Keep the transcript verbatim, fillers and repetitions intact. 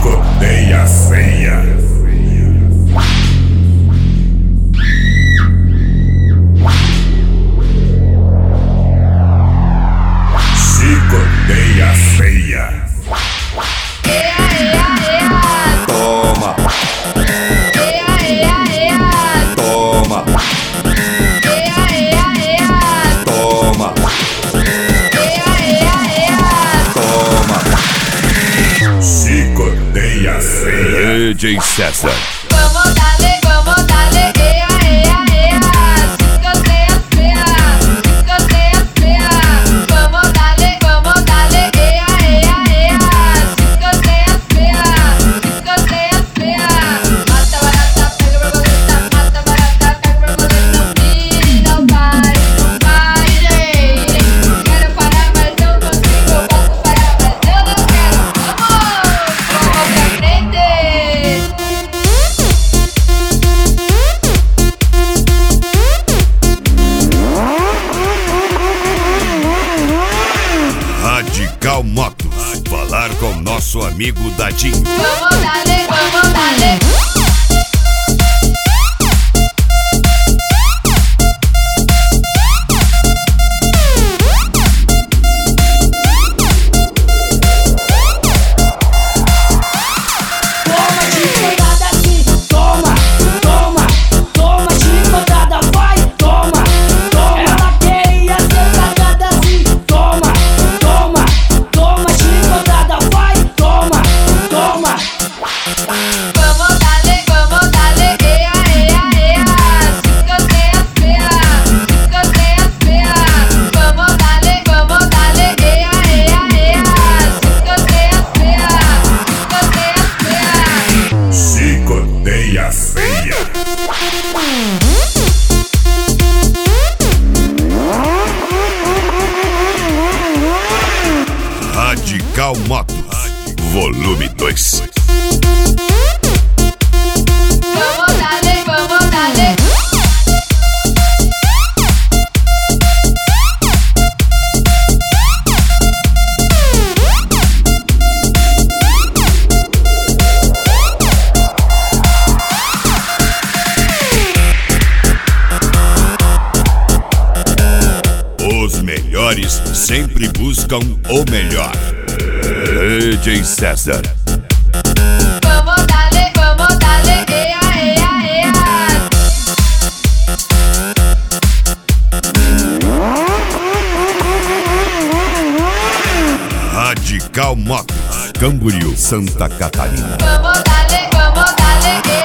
Chicoteia ceia. Chicoteia ceia. Toma. Toma. Toma. Toma. Chicoteia ceia. D J César. Vamos darle, vamos darle, ea, ea, ea. Chicoteia ceia, chicoteia ceia. Vamos darle, vamos darle, ea, ea, ea. Chicoteia ceia, chicoteia ceia. Mata barata, pega borboleta, mata barata, pega borboleta. E não vai, não vai, gente. Quero parar, mas não consigo. Posso parar, mas eu não quero. Vamos, vamos pra frente. Radical Motos. Falar com nosso amigo Dadinho. Vamos darle, vamos darle. Toma chicotada assim, toma, toma, toma chicotada, vai, toma, toma. Ela queria ser tragada assim, toma, toma, toma chicotada, vai, toma, toma. Vamos darle, vamos darle, ea, ea, ea. Chicoteia ceia, chicoteia ceia. Vamos darle, vamos darle, ea, ea, ea. Chicoteia ceia, chicoteia ceia. Chicoteia ceia. Radical Motos. Volume dois. Vamos darle, vamos darle. Os melhores sempre buscam o melhor. D J César. Vamos darle, vamos darle, ea, ea, ea. Radical Motos. Camboriú, Santa Catarina. Vamos darle, vamos darle, ea.